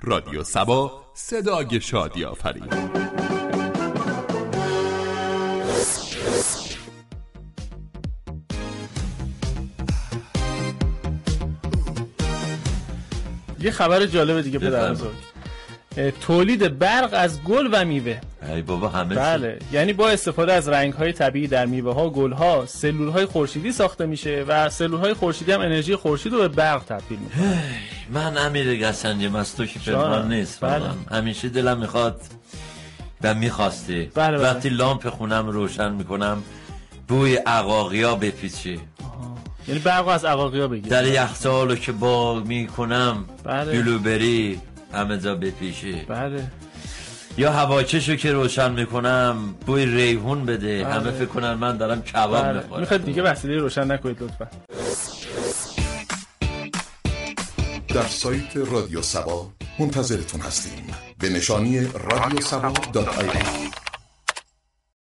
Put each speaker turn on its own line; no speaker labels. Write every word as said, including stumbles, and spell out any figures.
رادیو سبا، صدای شادی آفرین.
یه خبر جالب دیگه پدربزرگ، تولید برق از گل و میوه.
ای بابا همه
بله، یعنی با استفاده از رنگ‌های طبیعی در میوه‌ها و گل‌ها سلول‌های خورشیدی ساخته میشه و سلول‌های خورشیدی هم انرژی خورشید رو به برق تبدیل می‌کنه.
من امیر گسنجم از تو که پنهان نیست.
بله.
همیشه دلم میخواد و میخواسته
بله بله.
وقتی لامپ خونم روشن میکنم بوی عقاقیا بپیچه،
یعنی برق از عقاقیا بگیر،
در یخچالو که باغ میکنم
بله.
بلوبری همه جا بپیشه،
بله.
یا هواچشو که روشن میکنم بوی ریحون بده،
بله.
همه فکر کنن من دارم کباب
بله.
میخورم.
میخواد دیگه وسیله روشن نکنید لطفا.
در سایت رادیو سبا منتظرتون هستیم به نشانی رادیو سبا دات آی تی.